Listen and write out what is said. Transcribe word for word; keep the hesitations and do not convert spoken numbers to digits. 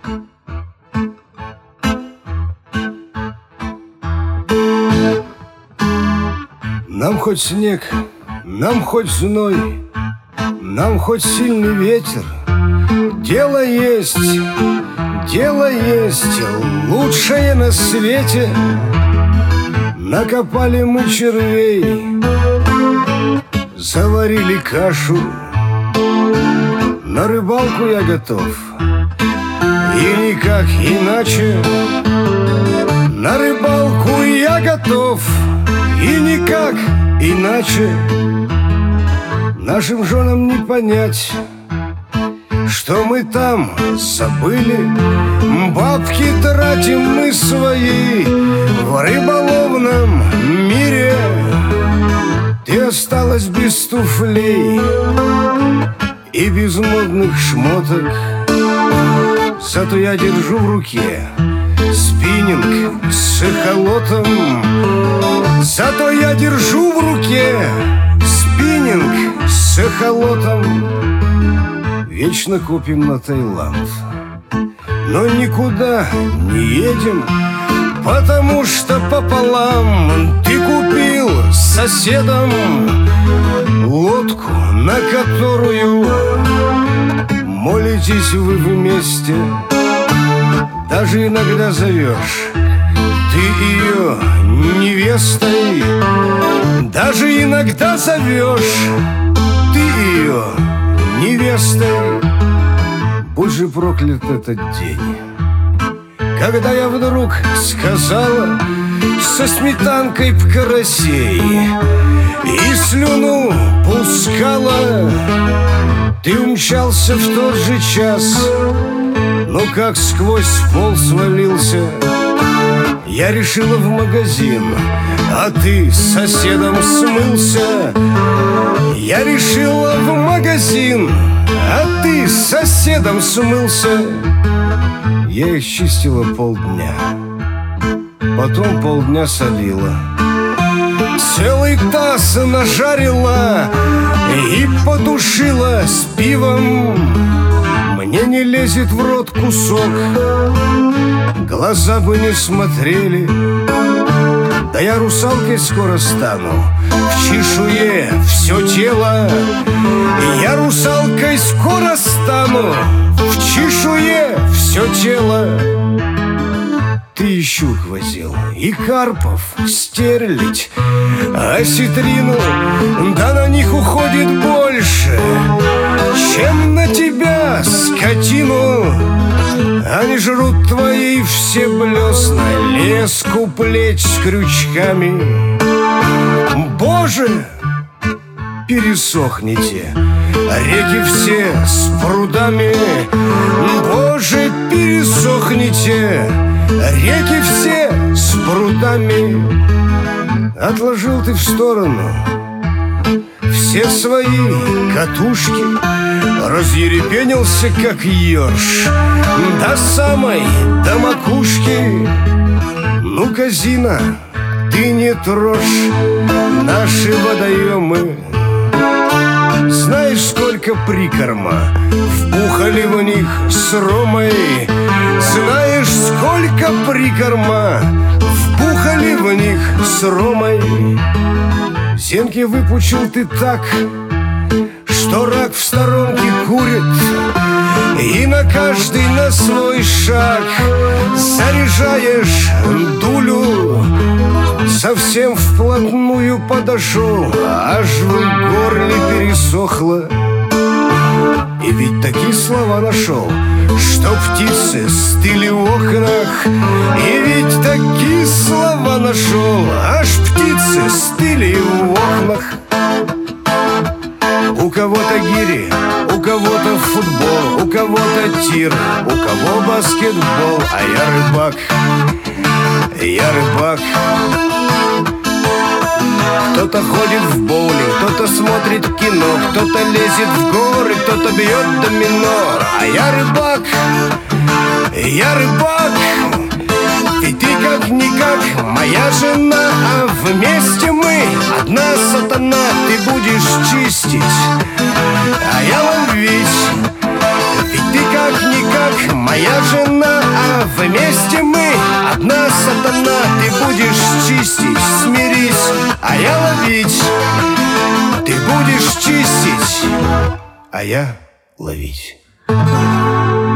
Нам хоть снег, нам хоть зной, нам хоть сильный ветер, дело есть, дело есть, лучшее на свете. Накопали мы червей, заварили кашу, на рыбалку я готов, и никак иначе. На рыбалку я готов, и никак иначе. Нашим женам не понять, что мы там забыли. Бабки тратим мы свои в рыболовном мире. Ты осталась без туфлей и без модных шмоток, зато я держу в руке спиннинг с эхолотом. Зато я держу в руке спиннинг с эхолотом. Вечно копим на Таиланд, но никуда не едем, потому что пополам. Ты купил с соседом лодку, на которую молитесь вы вместе. Даже иногда зовешь ты ее невестой. Даже иногда зовешь ты ее невестой. Будь же проклят этот день, когда я вдруг сказала со сметанкой в карасей и слюну пускала. Ты умчался в тот же час, но как сквозь пол свалился. Я решила в магазин, а ты с соседом смылся. Я решила в магазин, а ты с соседом смылся. Я их чистила полдня, потом полдня солила, целый таз нажарила и потушила с пивом. Мне не лезет в рот кусок, глаза бы не смотрели. Да я русалкой скоро стану, в чешуе все тело. Я русалкой скоро стану, в чешуе все тело. Ты и щук возил, и карпов, стерлядь, осетрину. Да на них уходит больше, чем на тебя, скотину. Они жрут твои все блесна, леску, плеть с крючками. Боже, пересохните, реки все с прудами. Боже, пересохните, реки все с прудами. Отложил ты в сторону все свои катушки, разъерепенился, как ерш, до самой, до макушки. Ну-ка, Зина, ты не трожь наши водоемы. Знаешь, сколько прикорма вбухали в них с ромой? Знаешь, сколько прикорма вбухали в них с ромой? Зенки выпучил ты так, что рак в сторонке курит, и на каждый на свой шаг заряжаешь дулю. Совсем вплотную подошел, аж в горле пересохло. И ведь такие слова нашел, что птицы стыли в окнах. И ведь такие слова нашел, аж птицы стыли в окнах. У кого-то гири, у кого-то футбол, у кого-то тир, у кого баскетбол, а я рыбак, я рыбак. Кто-то ходит в боулинг, кто-то смотрит кино, кто-то лезет в горы, кто-то бьет домино. А я рыбак, я рыбак. Ведь ты как-никак моя жена, а вместе мы одна сатана. Ты будешь чистить, а я ловить. Ведь ты как-никак как моя жена, а вместе мы одна сатана. Ты будешь чистить, смирись, а я ловить. Ты будешь чистить, а я ловить.